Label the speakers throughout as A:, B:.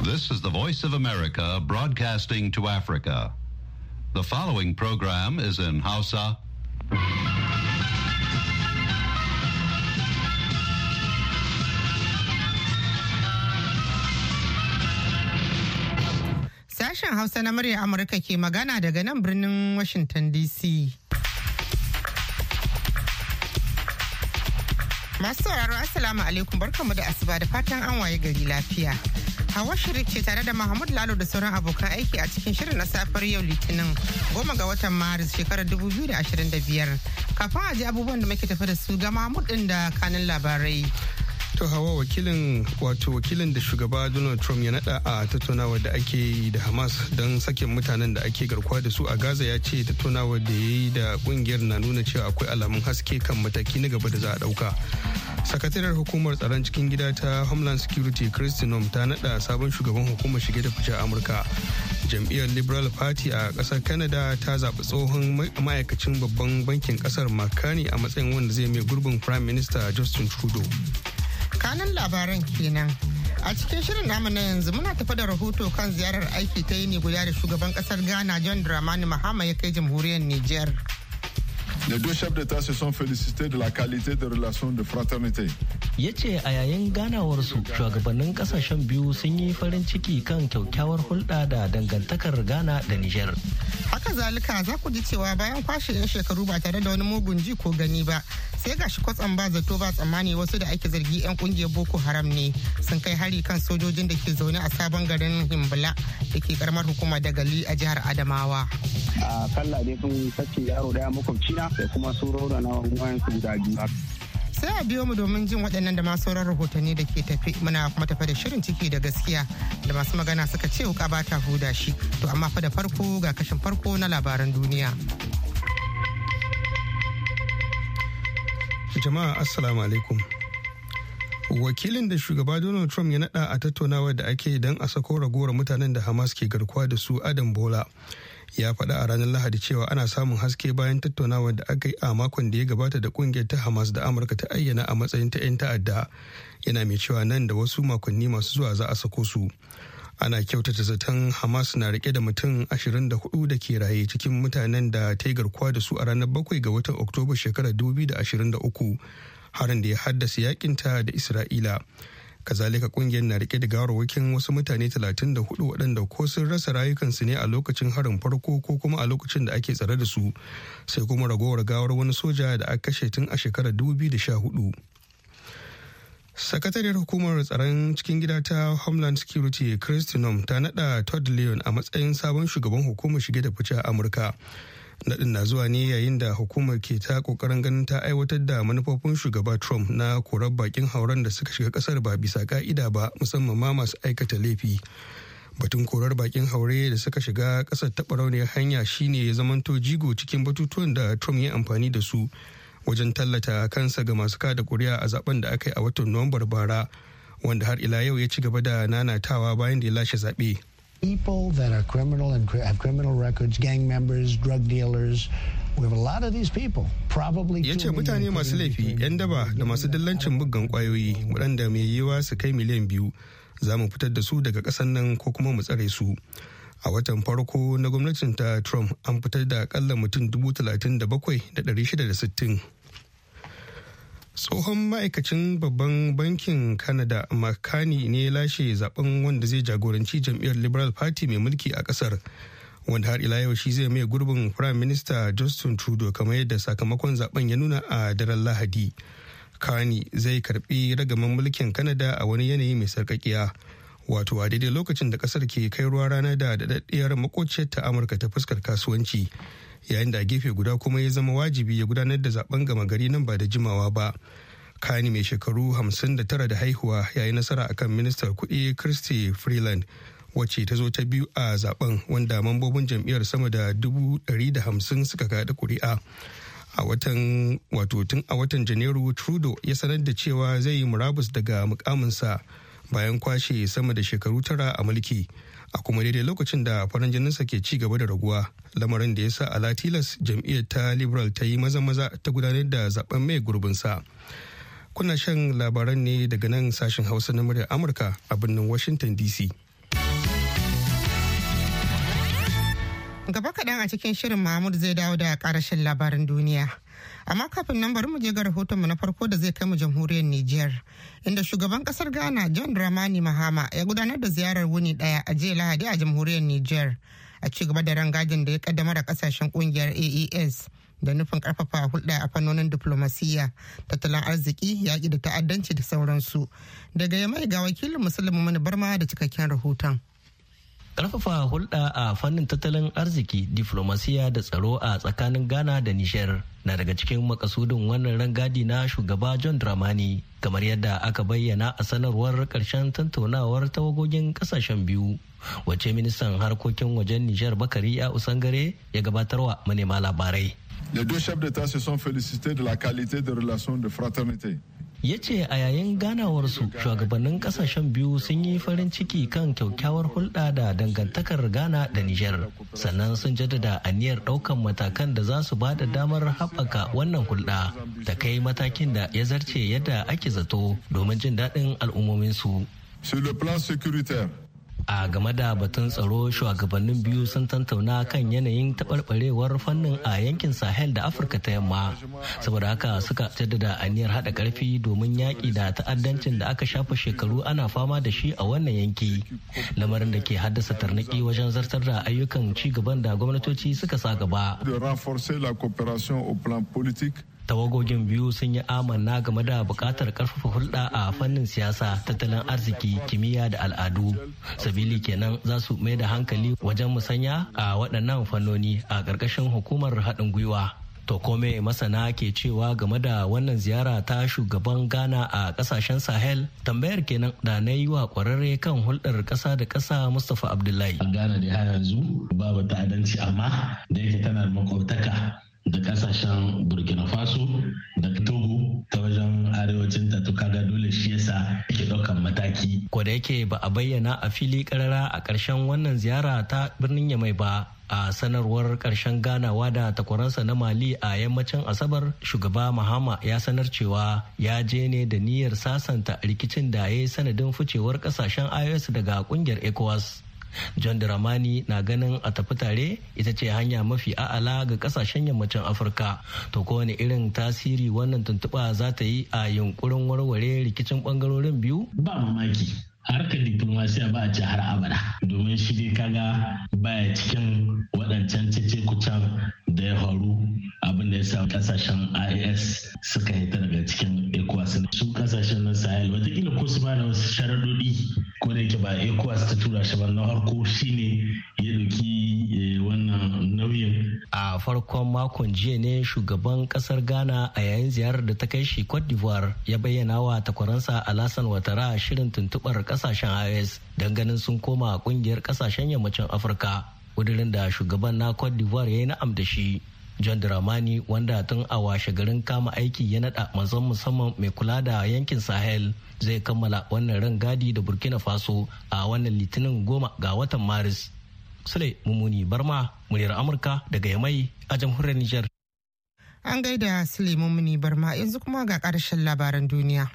A: This is the Voice of America broadcasting to Africa. The following program is in Hausa.
B: Sashen Hausa na murya Amurka ke magana daga nan birnin Washington DC. Masu sauraro Assalamu alaikum, barkamu da asuba da fatan an waye gari lafiya. Hawa Sharif ce tare da Mahmud Lalo da sauran abokan aiki a cikin shirin na safar yau Litinin 10 ga watan Maris shekarar 2025. Kafin a ji abubuwan da muke tafi da su ga Mahmud din da kanin labarai.
C: To Hawa, wakilin da shugaba Donald Trump ya nada a tattaunawar da ake yi da Hamas don sakin mutanen da ake garkuwa da su a Gaza ya ce tattaunawar da ya yi da kungiyar na nuna cewa akwai alamun haske kan mataki na gaba da za a dauka. Sakataren hukumar tsaron cikin gida ta Homeland Security Kristi Noem ta nada sabon shugaban hukumar shige da fice a Amurka. Jam'iyyar Liberal Party a kasar Canada ta zaɓi tsohon ma'aikacin babban bankin kasar Mark Carney a matsayin wanda zai mai gurbin Prime Minister Justin Trudeau.
B: Kanan labaran kenan. A cikin shirin namu na yanzu muna tafi da rahoto kan ziyarar aiki ta yini guda da shugaban kasar Ghana John Dramani Mahama ya kai jamhuriyar Niger.
D: Les deux chefs d'État se sont félicités de la qualité des relations de fraternité.
E: Ya ce a yayin ganawarsu shugabannin kasashen biyu sun yi farin ciki kan kyakkyawar hulɗa da dangantakar Ghana da Niger.
B: Haka zalika za ku ji cewa bayan kwashe 'yan shekaru ba tare da wani mugun ji ko gani ba, sai gashi kwatsam ba zato ba tsammani wasu da ake zargi 'yan kungiyar Boko Haram ne sun kai hari kan sojojin da ke zaune a sabon garin Himbala da ke karamar hukumar Dagali a jihar Adamawa.
F: A kalla dai sun sace yaro daya makwabcina da kuma soro da na wayansu guda biyu.
B: Sai a biyo mu domin jin waɗannan da masu sauran rahotanni da ke tafi, muna kuma tafi da shirin ciki da gaskiya da masu magana suka ce wuka ba ta huda shi. To amma fa da farko ga kashin farko na labaran duniya.
C: Jama'a Assalamu alaikum. Wakilin da shugaba Donald Trump ya nada a tattaunawar da ake don a sako ragowar mutanen da Hamas ke garkuwa da su Adam Bola ya faɗa a ranar Lahadi cewa ana samun haske bayan tattaunawar da aka yi a makon da ya gabata da kungiyar ta Hamas da Amurka ta ayyana a matsayin ta 'yan ta'adda, yana mai cewa nan da wasu makonni masu zuwa za a sako su. Ana kyautata zaton Hamas na rike da mutum 24 da ke raye cikin mutanen da ta yi garkuwa da su a ranar 7 ga watan Oktoba shekarar 2023, harin da ya haddasa yakinta da Isra'ila. Kazalika kungiyar na rike da gawarwakin wasu mutane 34 waɗanda ko sun rasa rayukansu ne a lokacin harin farko ko kuma a lokacin da ake tsare da su, sai kuma ragowar gawar wani soja da aka kashe tun a shekarar 2014. Sakatariyar hukumar tsaron cikin gida ta Homeland Security Kristi Noem ta nada Todd Leon a matsayin sabon shugaban hukumar shige da fice a Amurka. Nadin na zuwa ne yayin da hukumar ke ta kokarin ganin ta aiwatar da manufofin shugaba Trump na korar bakin hauren da suka shiga kasar ba bisa ka'ida ba, musamman ma masu aikata laifi. Batun korar bakin haure da suka shiga kasar ta barauniyar hanya shine ya zamanto jigo cikin batutuwan da Trump ya amfani da su wajen tallata kansa ga masu kada kuri'a a zaben da aka yi a watan Nuwambar bara, wanda har ila yau ya ci gaba da nanatawa bayan da ya lashe zaɓe.
G: People that are criminal and have criminal records, gang members, drug dealers, we have a lot of these people. Probably.
C: Ya ce mutane masu laifi, 'yan daba da masu dillancin muggan kwayoyi waɗanda mai yiwuwa su kai miliyan 2 za mu fitar da su daga ƙasar nan ko kuma mu tsare su. A watan farko na gwamnatin ta Trump an fitar da akalla mutum 37,660. Tsohon ma'aikacin babban bankin Canada Mark Carney ne lashe zaben wanda zai jagoranci jam'iyyar Liberal Party mai mulki a kasar, wanda har ila yau shi zai mai gurbin Prime Minister Justin Trudeau kamar yadda sakamakon zaben ya nuna a daren Lahadi. Carney zai karbi ragaman mulkin Canada a wani yanayi mai sarkakiya, wato a daidai lokacin da kasar ke kai ruwa rana da daɗaɗɗiyar makociyar ta Amurka ta fuskar kasuwanci, yayin da a gefe guda kuma ya zama wajibi ya gudanar da zaben gama gari nan ba da jimawa ba. Carney mai shekaru 59 da haihuwa ya yi nasara akan ministar kuɗi Chrystia Freeland, wacce ta zo ta biyu a zaben, wanda mambobin jam'iyyar sama da 150 suka kaɗa kuri'a. Tun a watan Janairu, Trudeau ya sanar da cewa zai yi murabus daga mukaminsa bayan kwashe sama da shekaru 9 a mulki, a kuma daidai lokacin da farin jininsa ke ci gaba da raguwa, lamarin da ya sa ala tilas jam'iyyar ta Liberal ta yi maza-maza ta gudanar da zaben mai gurbinsa. Kuna shan labaran ne daga nan sashen Hausa na muryar Amurka a birnin Washington DC.
B: Gaba kaɗan a cikin shirin Mahmud zai dawo da ƙarashin labaran duniya. Amma kafin nan bari mu je ga rahotonmu na farko da zai kai mu jamhuriyar Nijar, inda shugaban kasar Ghana John Dramani Mahama ya gudanar da ziyarar wuni daya a jiya Lahadi a jamhuriyar Nijar a ci gaba da rangajin da ya kaddamar a kasashen kungiyar AES da nufin karfafa hulɗa a fannonin diplomasiyya, tattalin arziki, yaƙi da ta'addanci da sauransu. Daga Yamai ga wakilin Musulmi Mani Barma da cikakken rahoton.
E: Karfafa hulɗa a fannin tattalin arziki, diflomasiya da tsaro a tsakanin Ghana da Nijar na daga cikin makasudin wannan rangadi na shugaba John Dramani, kamar yadda aka bayyana a sanarwar ƙarshen tattaunawar tawagogin ƙasashen biyu, wacce ministan harkokin wajen Nijar Bakari a Usangare ya gabatarwa manema labarai.
D: Les deux chefs d'État se sont félicités de la qualité des relations de fraternité.
E: Ya ce a yayin ganawarsu shugabannin kasashen biyu sun yi farin ciki kan kyakkyawar hulɗa da dangantakar Ghana da Nijar, sannan sun jaddada aniyar ɗaukan matakan da za su ba da damar haɓaka wannan hulɗa ta kai matakin da ya zarce yadda ake zato domin jin daɗin al'ummominsu.
D: Sur le plan sécuritaire,
E: a game da batun tsaro, shugabannin biyu sun tantauna kan yanayin taɓarɓarewar fannin a yankin Sahel da Afirka ta yamma, saboda haka suka jaddada aniyar haɗa ƙarfi domin yaƙi da ta'addancin da aka shafa shekaru ana fama da shi a wannan yanki, lamarin da ke haddasa tarnaƙi wajen zartar da ayyukan ci gaban da gwamnatoci suka sa gaba. Tawagogin biyu sun yi amanna game da buƙatar ƙarfafa hulɗa a fannin siyasa, tattalin arziki, kimiyya da al'adu. Sabili kenan za su mai da hankali wajen musanya a waɗannan fannoni a ƙarƙashin hukumar haɗin gwiwa. To kome masana ke cewa game da wannan ziyara ta shugaban Ghana a ƙasashen Sahel? Tambayar kenan da na yi wa ƙwararre kan hulɗar ƙasa da ƙasa Mustapha Abdullahi.
H: Ghana da har yanzu babu ta'addanci, amma da yake tana da makwabtaka da kasashen Burkina Faso da Togo ta wajen arewacin ta, to kaga dole shi yasa yake ɗaukan mataki.
E: Ko da yake ba a bayyana a fili karara a ƙarshen wannan ziyara ta birnin Yamai ba, a sanarwar ƙarshen ganawa da takwaransa na Mali a yammacin Asabar, shugaba Mahama ya sanar cewa ya je ne da niyyar sasanta rikicin da ya yi sanadin ficewar ƙasashen IOS daga ƙungiyar ECOWAS. John Dramani na ganin a tafi tare ita ce hanya mafi a'ala ga kasashen yammacin Afirka. To kowane irin tasiri wannan tuntuɓa za ta yi a yunkurin warware rikicin ɓangarorin biyu?
H: Ba mamaki. Harkar diplomasiya ba a ce har abada, domin shi dai kaga baya cikin waɗancan cece-kucen da ya faru, abin da ya sa kasashen IAS suka hita daga cikin ECOWAS. Su kasashen na Sahel watakila ko su ba da wasu sharaɗoɗi, ko da yake ba ECOWAS ta tura shi ba, na harko shine ya ɗauki wannan nauyin.
E: A farkon makon jiya ne shugaban kasar Ghana a yayin ziyarar da ta kai shi Cote d'Ivoire ya bayyana wa takwaransa Alassane Ouattara shirin tuntuɓar kasashen IOS don ganin sun koma kungiyar kasashen yammacin Afirka, kudirin da shugaban na Cote d'Ivoire ya yi na'am da shi. John Dramani, wanda tun a washe garin kama aiki ya nada manzon musamman mai kula da yankin Sahel, zai kammala wannan rangadi da Burkina Faso a wannan litinin 10 ga watan Maris. Sule Mumuni Barma, muryar Amurka daga Yamai a jamhuriyar Nijar.
B: An gaida Sule Mumuni Barma, yanzu kuma ga ƙarshen labaran duniya.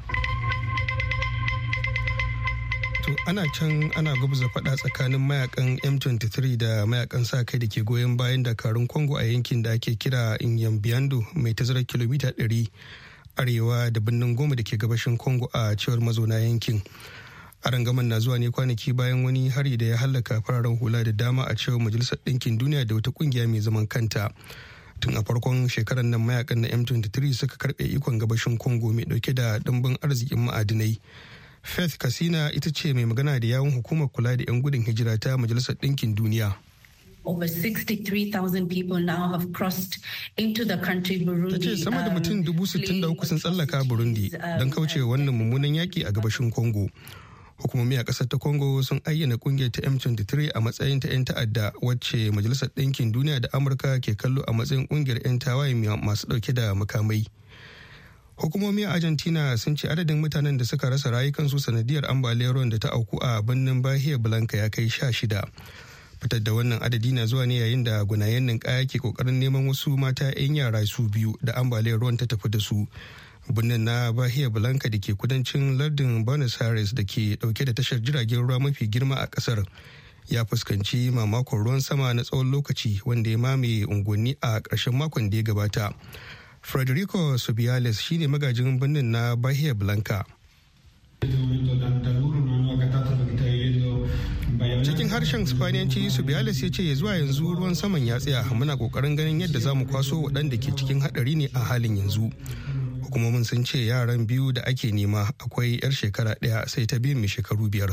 C: To ana can ana gubza fada tsakanin mayakan M23 da mayakan sa kai da ke goyon bayan dakarun Congo a yankin da ake kira Inyambiando mai tazarar kilomita 100 arewa da birnin Goma da ke gabashin Congo a cewar mazauna yankin. Arangaman na zuwa ne kwanaki bayan wani hari da ya hallaka fararen hula da dama a cewar Majalisar Ɗinkin Duniya da wata kungiya mai zaman kanta. Tun a farkon shekarar nan mayakan na M23 suka karɓe ikon gabashin Congo mai ɗauke da ɗimbin arzikin ma'adinai. Faith Kasina ita ce mai magana da yawun hukumar kula da 'yan gudun hijira ta Majalisar Ɗinkin Duniya.
I: Over 63,000 people now have crossed into the country Burundi.
C: Ta ce sama da mutum 63,000 sun tsallaka Burundi don kaucewa wannan mummunan yaƙi a gabashin Congo. Hukumomi a ƙasar ta Congo sun ayyana ƙungiyar ta M23 a matsayin ta 'yan ta'adda, wacce Majalisar Ɗinkin Duniya da Amurka ke kallo a matsayin ƙungiyar 'yan tawaye masu ɗauke da makamai. Hukumomi a Argentina sun ce adadin mutanen da suka rasa rayukansu sanadiyar ambaliyar ruwan da ta auku a birnin Bahia Blanca ya kai 16. Fitar da wannan adadi na zuwa ne yayin da gwanayen ninkaya ke kokarin neman wasu mata 'yan yara su biyu da ambaliyar ruwan ta tafi da su. Birnin na Bahia Blanca da ke kudancin lardin Buenos Aires da ke dauke da tashar jiragen ruwa mafi girma a kasar ya fuskanci mamakon ruwan sama na tsawon lokaci wanda ya mamaye unguwanni a ƙarshen makon da ya gabata. Federico Subiales shine magajin birnin na Bahia Blanca. Cikin harshen Spaniyanci, Subiales ya ce zuwa yanzu ruwan saman ya tsaya, muna kokarin ganin yadda za mu kwaso waɗanda ke cikin haɗari ne a halin yanzu. Hukumomin sun ce yaran biyu da ake nema akwai 'yar shekara 1 sai ta biyu mai shekaru 5.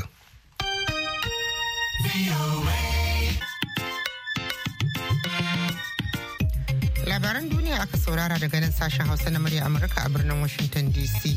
B: Labaran duniya aka saurara daga nan sashen Hausa na murya Amurka a birnin Washington DC.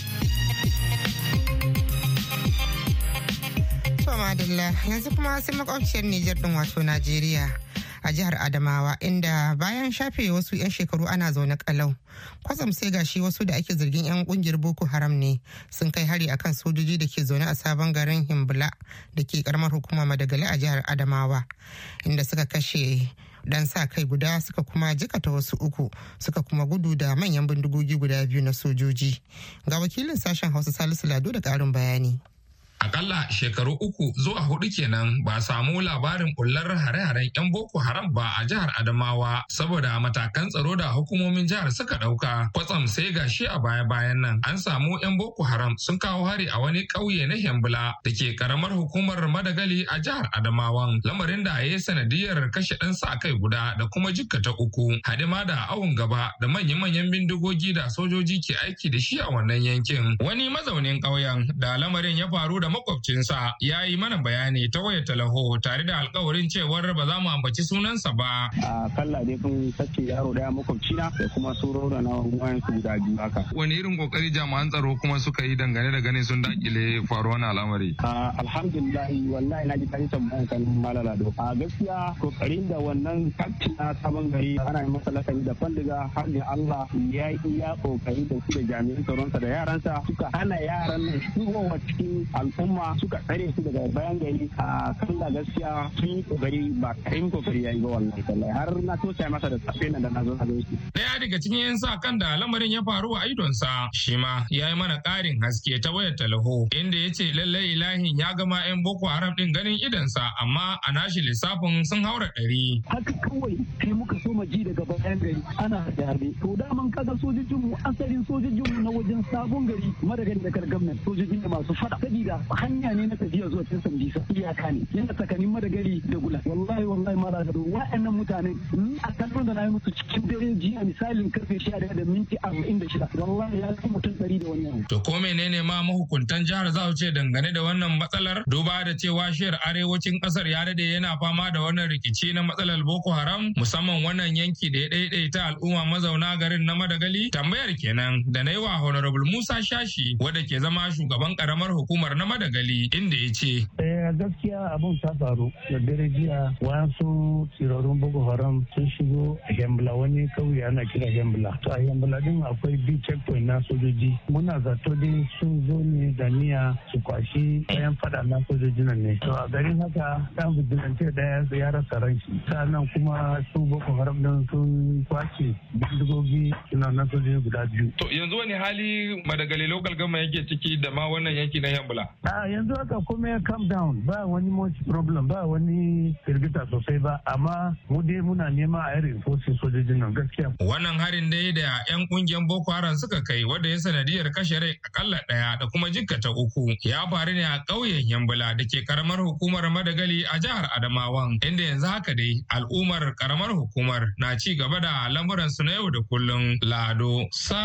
B: Madalla yanzu kuma sai makwabciyar Nijar din wato Najeriya a jihar Adamawa inda bayan shafe wasu 'yan shekaru ana zaune kalau kwatsam sai gashi wasu da ake zargin 'yan kungiyar Boko Haram ne sun kai hari akan sojoji da ke zaune a sabon garin Himbula da ke karamar hukumar Madagali a jihar Adamawa inda suka kashe dan sa kai guda suka kuma jikata wasu 3 suka kuma gudu da manyan bindigogi guda 2 na sojoji. Ga wakilin sashen Hausa Salisu Lado da karin bayani.
J: Akalla shekaru 3 zuwa 4 kenan ba samu labarin bullar hare-haren 'yan Boko Haram ba a jihar Adamawa saboda matakan tsaro da hukumomin jihar suka ɗauka. Kwatsam sai gashi a baya-bayan nan an samu 'yan Boko Haram sun kawo hari a wani ƙauye na Hembula da ke karamar hukumar Madagali a jihar Adamawan. Lamarin da ya yi sanadiyar kashe ɗan sa kai guda da kuma jikkata 3 hadima da awon gaba da manyan bindigogi da sojoji ke aiki da shi a wannan yankin. Wani mazaunin ƙauyen da lamarin ya faru da makwabcinsa ya yi mana bayani ta wayar talaho tare da alkawarin cewar ba za mu ambaci sunansa ba.
F: A kalla dai kun sace yaro daya makwabcina da kuma soro da na wayan su guda 2 haka.
J: Wani irin kokari jami'an tsaro kuma suka yi dangane da ganin sun dakile faruwar al'amari?
F: Alhamdulillah wallahi na ji tare tambayan kan malala do. A gaskiya kokarin da wannan kacin na sabon gari ana yi masa lakani da fandiga har da Allah ya yi iya kokari da su da jami'an tsaronsa da yaransa suka hana yaran nan shigowa cikin al'umma suka tsare su daga bayan gari a kan da gaskiya sun yi kokari ba karin kokari ya yi ba wallahi har na tosa masa da safe nan da na zo shi.
J: Daya daga cikin yan sa kan da lamarin ya faru a idonsa shi ma ya yi mana ƙarin haske ta wayar talaho inda ya ce lallai ilahin ya gama 'yan Boko Haram din ganin idonsa amma a nashi lissafin sun haura 100.
K: Haka kawai sai muka so ji daga bayan gari ana harbe to daman kaga sojojinmu asalin sojojinmu na wajen sabon gari Madagali da Kargamnan sojojin masu fada sabida hanya ne na tafiya zuwa cikin Sambisa iyaka ne yana tsakanin Madagali da Gula wallahi mara da wa'annan mutane a kallon da na yi musu cikin dare jiya misalin karfe 11 da minti 46 wallahi ya kai mutum 100 da wannan.
J: To ko menene ma mahukuntan jihar za su ce dangane da wannan matsalar duba da cewa shiyar arewacin kasar ya dade yana fama da wannan rikici na matsalar Boko Haram musamman wannan yanki da ya daidaita al'umma mazauna garin na Madagali? Tambayar kenan da na yi wa Honorable Musa Shashi wanda ke zama shugaban karamar hukumar na Madagali inda ya ce.
K: Gaskiya abun ta faru da dare jiya wasu tsirarun Boko Haram sun shigo a Hembla wani kauye ana kira Hembla. To a Hembla din akwai big checkpoint na sojoji. Muna zato dai sun zo ne da niyya su kwashi kayan fada na sojoji nan ne. To a garin haka dan vigilante daya ya rasa ran shi. Sannan kuma su Boko Haram din sun kwace bindigogi suna na sojoji guda 2.
J: To yanzu wani hali Madagali local government yake ciki da ma wannan yanki na Hembla?
K: Yanzu haka kuma ya calm down ba wani much problem ba wani firgita sosai ba amma mu dai muna nema a irin fosin sojojin nan gaskiya.
J: Wannan harin dai da 'yan kungiyar Boko Haram suka kai wanda ya sanadiyar kashe rai akalla 1 da kuma jikkata 3 ya faru ne a ƙauyen Yambula da ke karamar hukumar Madagali a jihar Adamawan inda yanzu haka dai al'ummar karamar hukumar na ci gaba da lamuransu na yau da kullum. Lado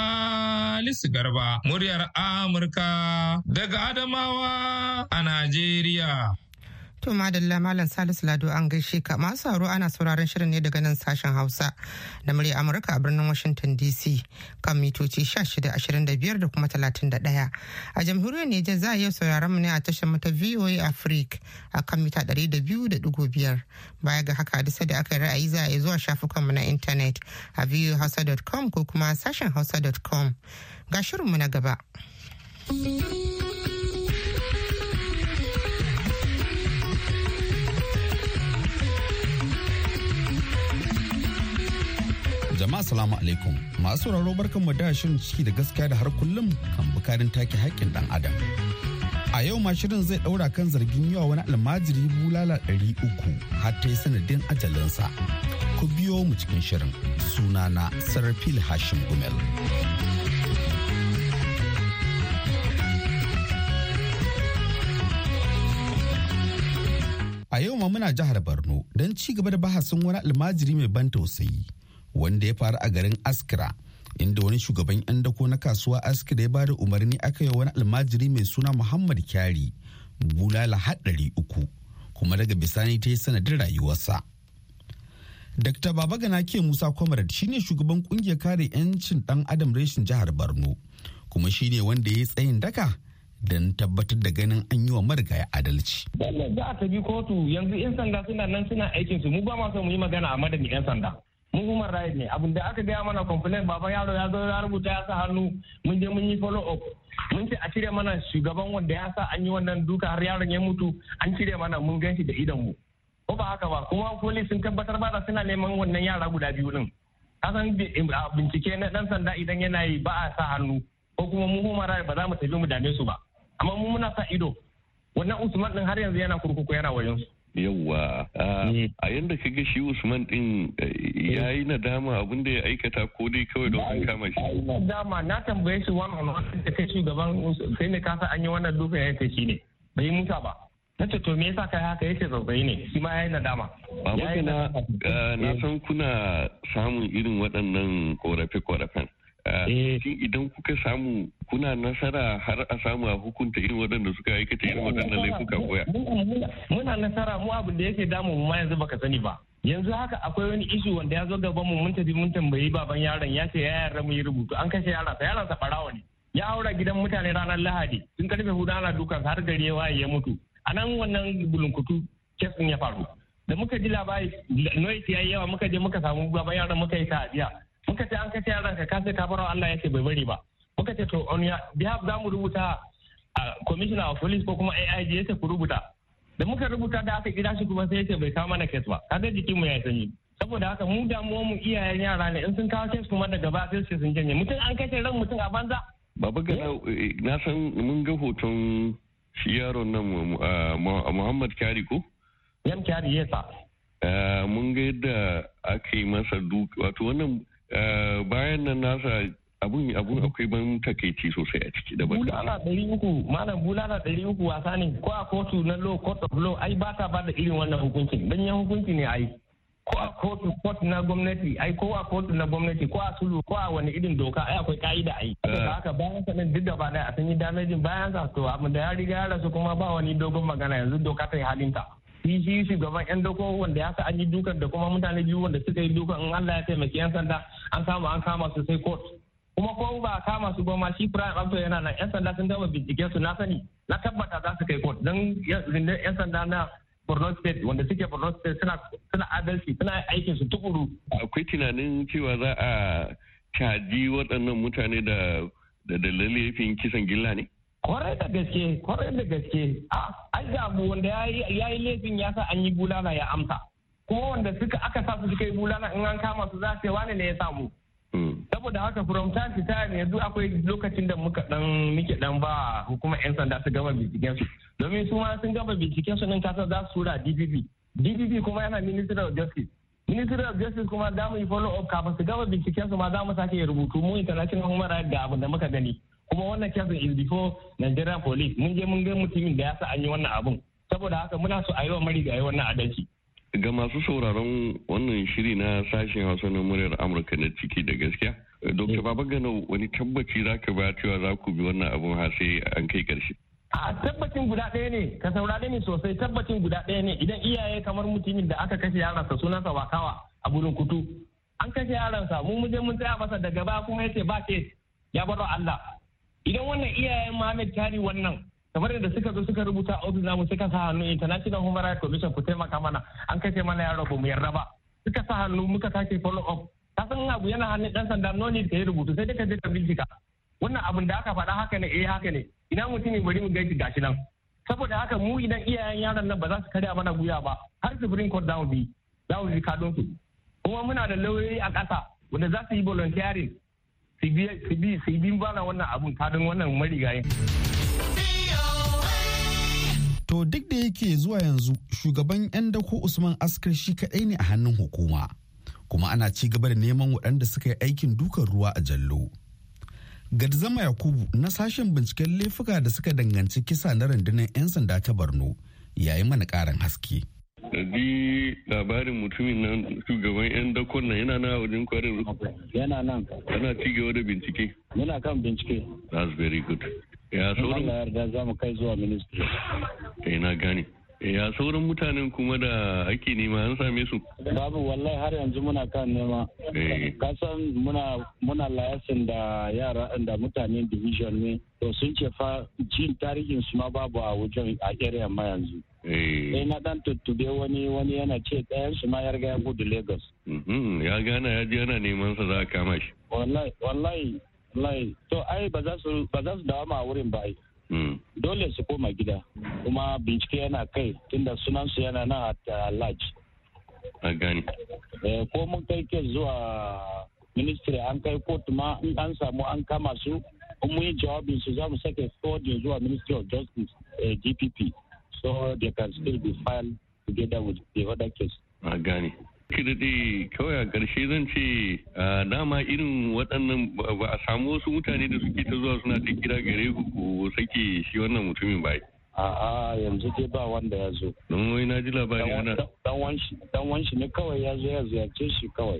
J: Salisu Garba muryar Amurka daga Adamawa a Najeriya.
B: To madalla Malam Salisu Lado an gaishe ka masu sauraro ana sauraron shirin ne daga nan sashen Hausa da murya Amurka a birnin Washington DC kan mitoci 1625 da kuma 31. A jamhuriyar Nijar za a iya sauraron mu ne a tashar mata VOA Africa a kan mita 200.5. Baya ga haka duk da aka yi ra'ayi za a iya zuwa shafukanmu na intanet a voahausa.com ko kuma sashen hausa.com. Ga shirinmu na gaba.
L: Jama'a salamu alaikum masu sauraro barkanmu da shirin ciki da gaskiya da har kullum kan bukarin take haƙƙin ɗan adam. A yau ma shirin zai daura kan zargin yawa wani almajiri bulala 300 har ta yi sanadin ajalinsa. Ku biyo mu cikin shirin. Sunana Sarfil Hashim Gumel. A yau ma muna jihar Borno don ci gaba da bahasin wani almajiri mai ban tausayi wanda ya faru a garin Askira, inda wani shugaban 'yan dako na kasuwa Askira ya bada umarni aka yi wani almajiri mai suna Muhammad Kyari bulala har 300 kuma daga bisani ta yi sanadin rayuwarsa. Dr. Babagana Ke Musa Comrade shine shugaban kungiyar kare 'yancin dan adam reshin jihar Borno kuma shine wanda ya yi tsayin daka don tabbatar da ganin an yi wa marigaya adalci.
M: Za a tafi kotu yanzu 'yan sanda suna nan suna aikin su, mu ba ma so mu yi magana a madadin 'yan sanda. Mu human right ne, abin da aka gaya mana complaint baban yaro ya zo ya rubuta ya sa hannu mun je mun yi follow up. Mun ce a cire mana shugaban wanda ya sa an yi wannan duka har yaron ya mutu, an cire mana mun gan shi da idon mu. Ko ba haka ba, kuma police sun tabbatar ba da suna neman wannan yara guda biyu din. Kasan bincike na dan sanda idan yana yi ba a sa hannu ko kuma mu human right ba za mu tafi mu dame su ba. Amma mu muna sa ido, wannan Usman din har yanzu yana kurkuku yana wajen su.
N: Yawwa a yanda ka ga shi Usman din ya yi nadama abin da ya aikata ko dai kawai don an kama shi.
M: Nadama na tambaye shi wannan da kai shugaban sai ne kasa an yi wannan duka ya ce shi ne bai musa ba. Na ce to me yasa kai haka yace zazzabi ne shi ma ya yi nadama.
N: Baba na san kuna samun irin waɗannan korafe-korafen. Idan kuka samu kuna nasara har a samu a hukunta irin waɗanda suka aikata irin waɗannan laifuka koya.
M: Muna nasara mu abin da yake damu mu ma yanzu baka sani ba. Yanzu haka akwai wani ishu wanda ya zo gaban mu mun tafi mun tambayi baban yaron ya ce ya yarda mu yi rubutu an kashe yaron sa barawa ne. Ya haura gidan mutane ranar Lahadi sun karfe 4 ana dukan har gari ya waye ya mutu. A nan wannan bulunkutu kesin ya faru. Da muka ji labari noise yayi yawa muka je muka samu baban yaron muka yi ta'aziya. Muka ce an kace yaran ka kace ka barawa Allah yake bai bari ba. Muka ce to on ya behalf za mu rubuta commissioner of police ko kuma AIG yace ku rubuta. Da muka rubuta da aka kira shi kuma sai yace bai kawo mana case ba. Kaga jikin mu ya sanyi. Saboda haka mu damuwar mu iyayen yara ne in sun kawo case kuma daga ba sai sun janye. Mutum an kace ran mutum a banza.
N: Baba Gana na san mun ga hoton shi yaron nan Muhammad Kyari ko?
M: Yan Kyari yasa.
N: Mun ga yadda aka yi masa duk wato wannan bayan nan nasa abun akwai ban takaici sosai a ciki da baka.
M: Bulala 300 malam bulala 300 wasa ne ko a kotu na law court of law ai ba ta bada irin wannan hukuncin dan yan hukunci ne ai ko a kotu na gwamnati ai ko a kotu na gwamnati ko a sulu ko a wani irin doka ai akwai ka'ida ai saboda haka bayan sanin duk da ba da a san yi damejin bayan sa to amma da ya riga ya rasu kuma ba wani dogon magana yanzu doka ta yi halinta. shi shugaban yan dako wanda ya sa an yi dukan da kuma mutane biyu wanda suka yi dukan in Allah ya taimaki yan sanda an kama su sai court kuma ko ba kama su ba ma shi prime abto yana nan yan sanda sun gama binciken su na sani na tabbata za su kai court dan yan sanda na Borno State wanda suke Borno State suna adalci suna aikin su tukuru.
N: Akwai tunanin cewa za a caji waɗannan mutane da laifin kisan gilla ne?
M: Kwarai da gaske an damu wanda ya yi laifin ya sa an yi bulala ya amsa kuma wanda aka sa su suka yi bulala in an kama su za su wani ne ya samu saboda haka from time to time yanzu akwai lokacin da muke dan ba hukumar yan sanda su gama binciken su domin su ma sun gama binciken su nan kasa za su tura DPP kuma yana Ministry of Justice kuma za mu yi follow up kafin su gama binciken su ma za mu sake rubutu mu international human rights da abin da muka gani kuma wannan kesin is before Nigerian police mun je mun ga mutumin da ya sa an yi wannan abun saboda haka muna so a yi wa marigayi wannan adalci.
N: Ga masu sauraron wannan shiri na sashen Hausa na muryar Amurka na ciki da gaskiya Dr. Babagana wani tabbaci za ka ba cewa za ku bi wannan abun har sai an kai karshe.
M: A tabbacin guda ɗaya ne ka saurare ni sosai tabbacin guda ɗaya ne idan iyaye kamar mutumin da aka kashe yaransa sunansa Wakawa a burin kutu an kashe yaransa mu je mun tsaya masa daga baya kuma yace ba ke ya bar Allah. Idan wannan iyayen Muhammad Kyari wannan kamar yadda suka zo suka rubuta ofis namu suka sa hannu International Human Rights Commission ku taimaka mana an kashe mana yaro ba mu yarda ba suka sa hannu muka sake follow up ka san abu yana hannun dan sanda no need ka yi rubutu sai dai ka je ka bincika wannan abin da aka faɗa haka ne haka ne ina mutum bari mu gaji gashi nan saboda haka mu idan iyayen yaron nan ba za su karya mana guya ba har Supreme Court za mu bi kadon su kuma muna da lauyoyi a ƙasa wanda za su yi volunteering su bi bana wannan abun kadin wannan marigayin.
L: To duk da yake zuwa yanzu shugaban 'yan dako Usman Askar shi kaɗai ne a hannun hukuma, kuma ana ci gaba da neman waɗanda suka yi aikin dukan ruwa a Jallo. Gadzama Yakubu na sashen binciken laifuka da suka danganci kisa na rundunar 'yan sanda ta Borno yayi mana ƙarin haske.
N: Ji labarin mutumin nan shugaban 'yan dakon nan yana na wajen kwarin ruwa.
F: Yana nan.
N: Yana ci gaba da bincike.
F: Muna kan bincike.
N: That's very good. Ya sauran.
F: Allah yarda za mu kai zuwa ministry.
N: Na gane. Ya sauran mutanen kuma da ake nema an same su?
F: Babu, wallahi har yanzu muna kan nema. Kasan muna layasin da yara da mutanen division ne. To sun ce fa jin tarihin su ma babu a wajen a area ma yanzu. Sai na dan tuttube wani yana ce ɗayan su ma ya riga ya gudu Lagos.
N: Ya gana ya je yana neman sa za a kama shi.
F: Wallahi. To ai ba za su dawo ma wurin ba ai. Dole su koma gida kuma bincike yana kai tunda sunan su yana nan a large.
N: A gani.
F: Ko mun kai ke zuwa ministry an kai kotu ma in an samu an kama su mun yi jawabin su za mu sake forwarding zuwa Ministry of Justice DPP so they can still be filed together with the other case.
N: A gani. Daɗe kawai a ƙarshe zan ce dama irin waɗannan ba a samu wasu mutane da suke ta zuwa suna ta kira gare ku ko sake shi wannan mutumin ba.
F: A'a yanzu dai ba wanda ya zo.
N: Don wai na ji labari ana.
F: Dan wanshi ne kawai ya zo ya ziyarce shi kawai.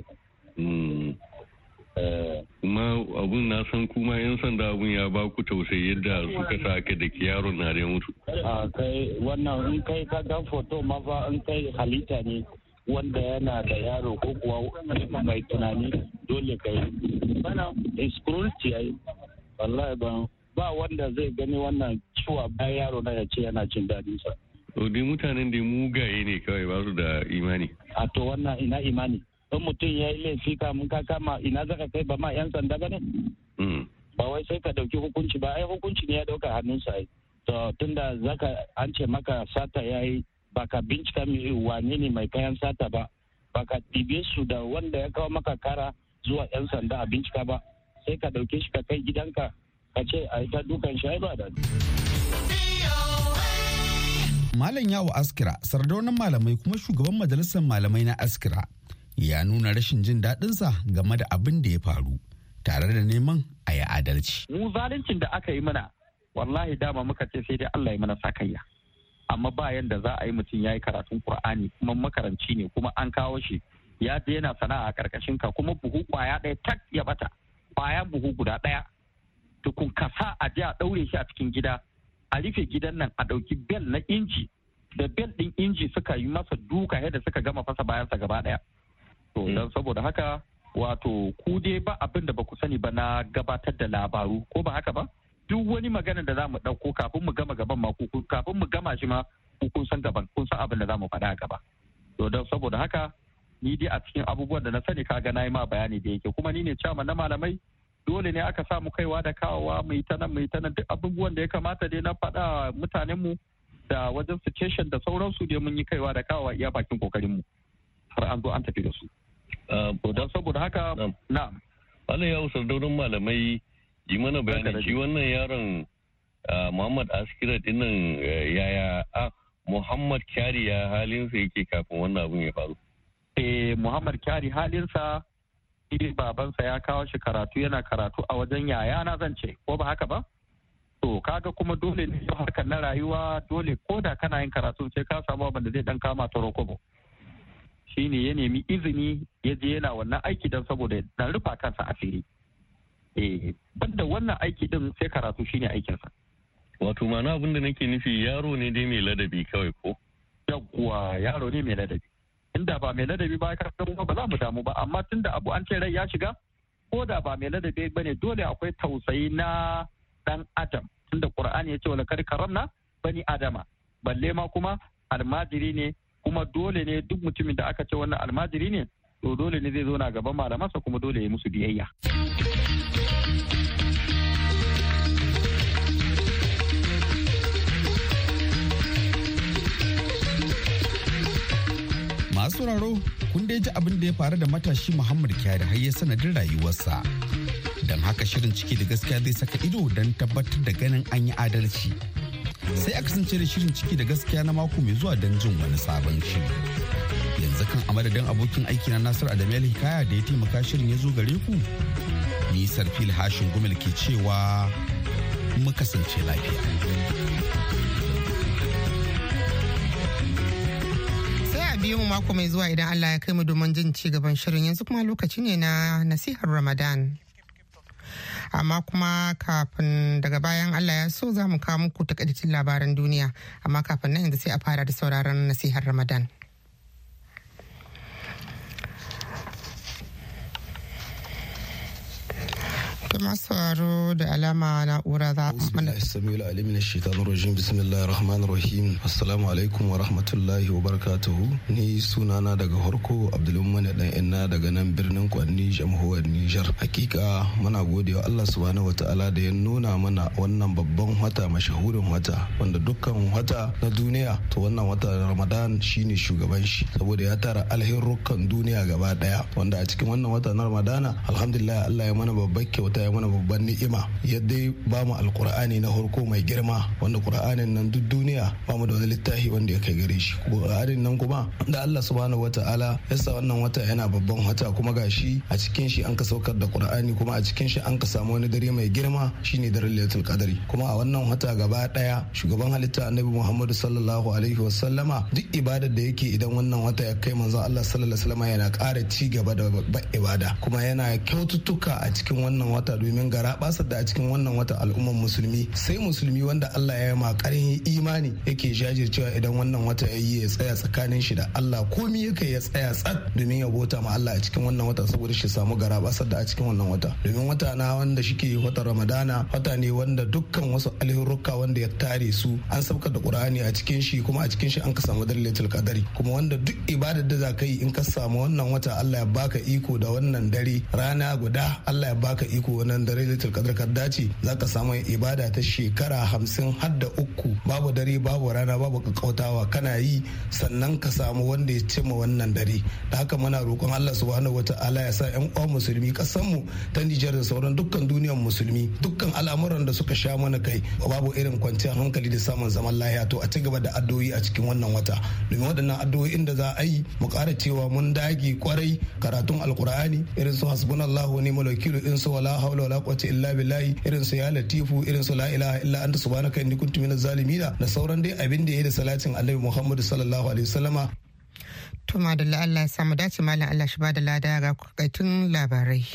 N: Kuma abun na san kuma 'yan sanda abun ya ba ku tausayi yadda suka sa aka da yaron na da mutu.
F: Kai wannan in kai ka ga foto ma fa in kai halitta ne. Wanda yana da yaro ko kuwa mai tunani dole ka yi cruelty ai wallahi ba wanda zai gani wannan ciwa bayan yaro na ya ce yana jin daɗin sa.
N: To dai mutanen da mugaye ne kawai ba su da imani.
F: A to wannan ina imani don mutum ya yi laifi kamun ka kama ina zaka kai ba ma 'yan sanda ba ne? Ba wai sai ka ɗauki hukunci ba ai hukunci ne ya ɗauka hannunsa ai. To tunda zaka an ce maka sata ya yi baka bincika wane ne mai kayan sata ba baka ɗibe su da wanda ya kawo maka kara zuwa 'yan sanda a bincika ba sai ka ɗauke shi ka kai gidanka ka ce a ita dukan shi ba da.
L: Malam Yawo Askira sardaunan malamai kuma shugaban majalisar malamai na Askira ya nuna rashin jin daɗinsa game da abin da ya faru tare da neman a yi adalci.
O: Mu zaluncin da aka yi mana wallahi dama muka ce sai dai Allah ya mana sakayya. Amma ba yanda za a yi mutum ya yi karatun Kur'ani kuma makaranci ne kuma an kawo shi ya je yana sana'a a karkashin ka kuma buhu kwaya ɗaya tak ya bata kwaya buhu guda ɗaya tukun kasa a je a ɗaure shi a cikin gida a rufe gidan nan a ɗauki bel na inji da bel ɗin inji suka yi masa duka yadda suka gama fasa bayansa gaba ɗaya. To don saboda haka wato ku dai ba abin da ba ku sani ba na gabatar da labaru ko ba haka ba? Duk wani magana da za mu ɗauko kafin mu gama gaban ma kafin mu gama shi ma kun san gaban kun san abin da za mu faɗa a gaba. To don saboda haka ni dai a cikin abubuwan da na sani kaga na yi ma bayani da yake kuma ni ne chairman na malamai dole ne aka samu kaiwa da kawowa mu yi ta nan duk abubuwan da ya kamata dai na faɗa mutanen mu da wajen station da sauransu dai mun yi kaiwa da kawowa iya bakin kokarin mu har an zo an tafi da su. To don saboda haka na.
N: Allah ya usar daurin malamai yi mana bayani shi wannan yaron Muhammad Askira dinnan yaya Muhammad Kyari ya halinsa yake kafin wannan abun ya faru.
O: Muhammad Kyari halinsa babansa ya kawo shi karatu yana karatu a wajen yaya na zan ce ko ba haka ba? To kaga kuma dole ne harkar na rayuwa dole ko da kana yin karatu sai ka samu abin da zai dan kama ta rokobo. Shi ne ya nemi izini ya je yana wannan aiki don saboda dan rufa kansa asiri. Banda wannan aiki din sai karatu shine aikinsa.
N: Wato ma'ana abin da nake nufi yaro ne dai mai ladabi kawai ko?
O: Yawwa yaro ne mai ladabi. Inda ba mai ladabi ba ka ba za mu damu ba amma tunda abu an ce rai ya shiga ko da ba mai ladabi bane dole akwai tausayi na dan adam tunda Qur'ani ya ce wala kar karamna bani adama balle ma kuma almajiri ne kuma dole ne duk mutumin da aka ce wannan almajiri ne to dole ne zai zo na gaban malamansa kuma dole ya musu biyayya.
L: Masu sauraro kun dai ji abin da ya faru da matashi Muhammad Kyari har ya sanadin rayuwarsa. Don haka shirin ciki da gaskiya zai saka ido don tabbatar da ganin an yi adalci. sai a kasance da shirin ciki da gaskiya na mako mai zuwa don jin wani sabon shiri. Yanzu kan a madadin abokin aiki na Nasir Adamu Hikaya da ya taimaka shirin ya zo gare ku. Ni Sarfil Hashin Gumel ke cewa mu kasance lafiya.
B: Biyu mako mai zuwa idan Allah ya kai mu domin jin ci gaban shirin. Yanzu kuma lokaci ne na nasihar Ramadan. Amma kuma kafin daga bayan Allah ya so za mu kawo muku takaitaccen labaran duniya. Amma kafin nan yanzu sai a fara da sauraron nasihar Ramadan. masu sauraro da alama na'ura za a mana.
P: Bismillahir alimin shaitanir rajim bismillahir rahmanir rahim. Assalamu alaikum wa rahmatullahi wa barakatuhu. Ni sunana daga Horko Abdulmumin dan inna daga nan birnin Kwanni jamhuriyar Niger. Hakika muna godewa Allah subhanahu wataala da ya nuna mana wannan babban wata mashahurin wata wanda dukkan wata na duniya to wannan wata Ramadan shine shugaban shi saboda ya tara alherukan duniya gaba daya wanda a cikin wannan wata na Ramadana alhamdulillah Allah ya mana babbar kyauta ya mana babban ni'ima yadda ba mu alkur'ani na harko mai girma wanda qur'anin nan duk duniya ba mu da wani littafi wanda ya kai gare shi qur'anin nan kuma da Allah subhanahu wataala ya sa wannan wata yana babban wata kuma gashi a cikin shi an ka saukar da qur'ani kuma a cikin shi an ka samu wani dare mai girma shine daren lailatul qadri kuma a wannan wata gaba daya shugaban halitta annabi Muhammad sallallahu alaihi wasallama duk ibadar da yake idan wannan wata ya kai manzon Allah sallallahu alaihi wasallama yana ƙara ci gaba da babbar ibada kuma yana kyaututtuka a cikin wannan wata domin gara basar da a cikin wannan wata al'ummar musulmi sai musulmi wanda Allah ya yi ma ƙarfin imani yake jajircewa idan wannan wata ya yi ya tsaya tsakanin shi da Allah komi yake ya tsaya tsat domin ya bota ma Allah a cikin wannan wata saboda shi samu gara basar da a cikin wannan wata domin wata na wanda shike wata Ramadana wata ne wanda dukkan wasu alhurruka wanda ya tare su an saukar da Qur'ani a cikin shi kuma a cikin shi an ka samu dalilatul qadari kuma wanda duk ibadar da za ka yi in ka samu wannan wata Allah ya baka iko da wannan dare rana guda Allah ya baka iko wannan dare lailatul qadr ka dace zaka samu ibada ta shekara 50 har da 3 babu dare babu rana babu kakkautawa kana yi sannan ka samu wanda ya cimma wannan dare da haka muna roƙon Allah subhanahu wataala ya sa ƴan uwan musulmi kasan mu ta Nijar da sauran dukkan duniyar musulmi dukkan al'amuran da suka sha mana kai babu irin kwanciyar hankali da samun zaman lafiya to a ci gaba da addu'o'i a cikin wannan wata domin waɗannan addu'o'in da za a yi mu ƙara cewa mun dage kwarai karatun alkur'ani irin su hasbunallahu wa ni'mal wakil irin su wala hawla wala quwwata illa billahi irin su ya latifu irin su la ilaha illa anta subhanaka inni kuntu minaz zalimin da sauran dai abin da yayi da salatin annabi Muhammad sallallahu alaihi wasallama.
B: To madalla Allah ya samu dace mallam Allah shi bada lada ga kaitun labarai.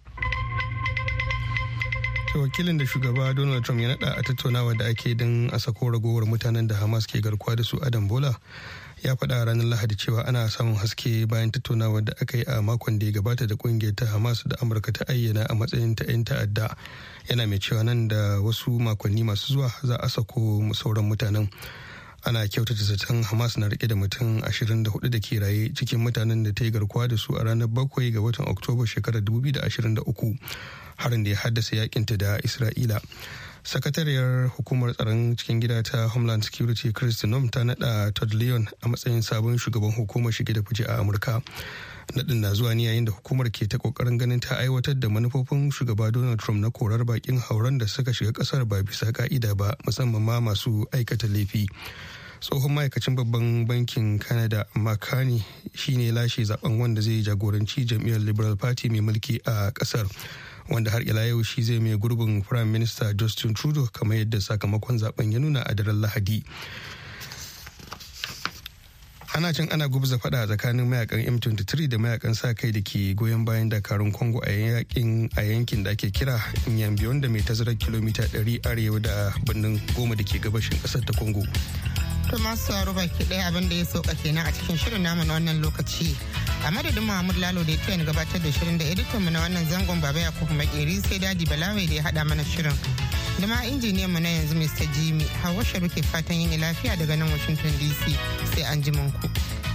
C: Wakilin da shugaba Donald Trump ya nada a tattaunawa da ake don a sako ragowar mutanen da Hamas ke garkuwa da su Adam Bola ya faɗa ranar Lahadi cewa ana samun haske bayan tattaunawa da aka yi a makon da ya gabata da kungiyar ta Hamas da Amurka ta ayyana a matsayin ta 'yan ta'adda yana mai cewa nan da wasu makonni masu zuwa za a sako sauran mutanen. Ana kyautata zaton Hamas na rike da mutum 24 da ke raye cikin mutanen da ta yi garkuwa da su a ranar 7 ga watan Oktoba shekarar 2023 harin da ya haddasa yakinta da Isra'ila. Sakatariyar hukumar tsaron cikin gida ta Homeland Security Kristi Noem ta nada Todd Leon a matsayin sabon shugaban hukumar shige da fice a Amurka. Nadin na zuwa ne yayin da hukumar ke ta kokarin ganin ta aiwatar da manufofin shugaba Donald Trump na korar bakin hauren da suka shiga kasar ba bisa ka'ida ba musamman ma masu aikata laifi. Tsohon ma'aikacin babban bankin Canada Makani shine lashe zaben wanda zai jagoranci jam'iyyar Liberal Party mai mulki a kasar. Wanda har ila yau shi zai mai gurbin Prime Minister Justin Trudeau kamar yadda sakamakon zaben ya nuna a daren Lahadi. Ana cin ana gubza fada tsakanin mayakan M23 da mayakan sa kai da ke goyon bayan dakarun Congo a yankin da ake kira Nyambi wanda mai tazarar kilomita 100 arewa da birnin Goma da ke gabashin kasar ta Congo.
B: To masu sauraro baki ɗaya abin da ya sauka kenan a cikin shirin namu na wannan lokaci. A madadin Muhammad Lalo da ya gabatar da shirin da editanmu na wannan zangon Baba Yakubu Makeri sai Dadi Balawai da ya haɗa mana shirin. Da ma injiniyan mu na yanzu Mr. Jimmy, Hawwa Sharu ke fatan yin lafiya daga nan Washington DC sai an ji ku.